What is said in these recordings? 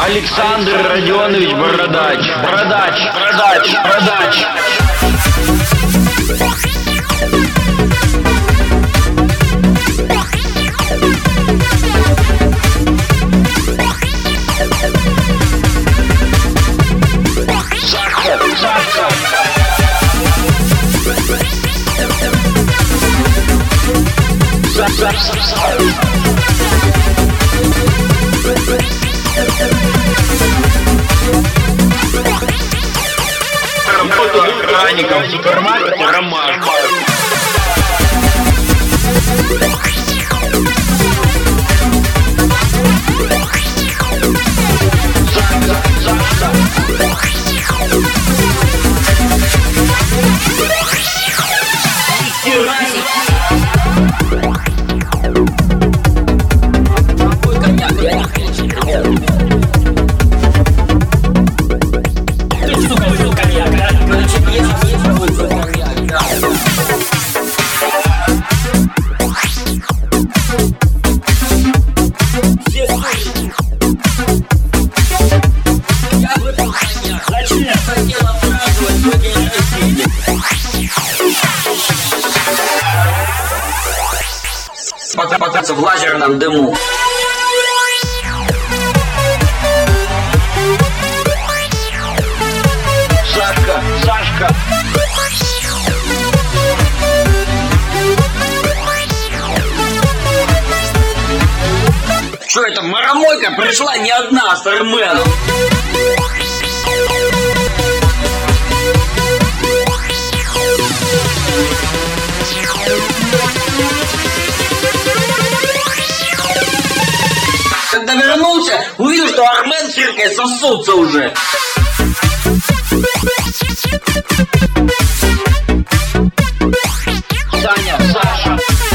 Александр Родионович Бородач. Бородач. Работа охранником в супермаркете «Ромашка». Покататься в лазерном дыму. Сашка. Что это, маромойка пришла не одна, с Арменом? Когда вернулся, увидел, что Армен с Иркой сосутся уже. Саша.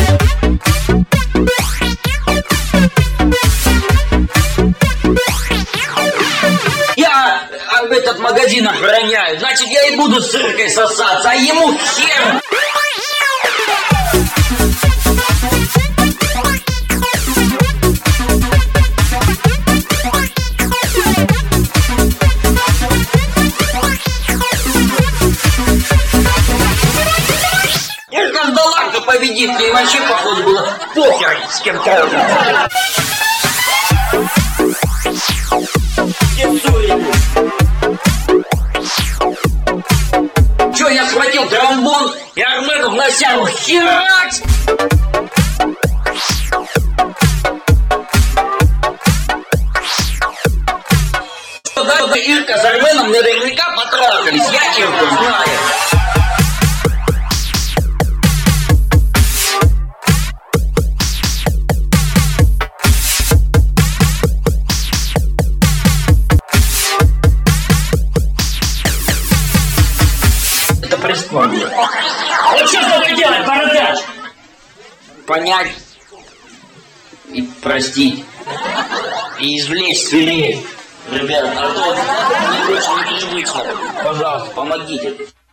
Я этот магазин охраняю, значит, я и буду с Иркой сосаться, а ему хер. Ирка ждала, кто победит, ей вообще, походу, было похер с кем трогаться. Чё, я схватил тромбон и Армену в носягу херать! Да, Ирка с Арменом наверняка потрахались, я Ирку знаю. Это прискорбно. Вот что с тобой делать, Бородач? Понять и простить. И извлечь свирель. Ребят, а то не очень непривычно. Пожалуйста, помогите.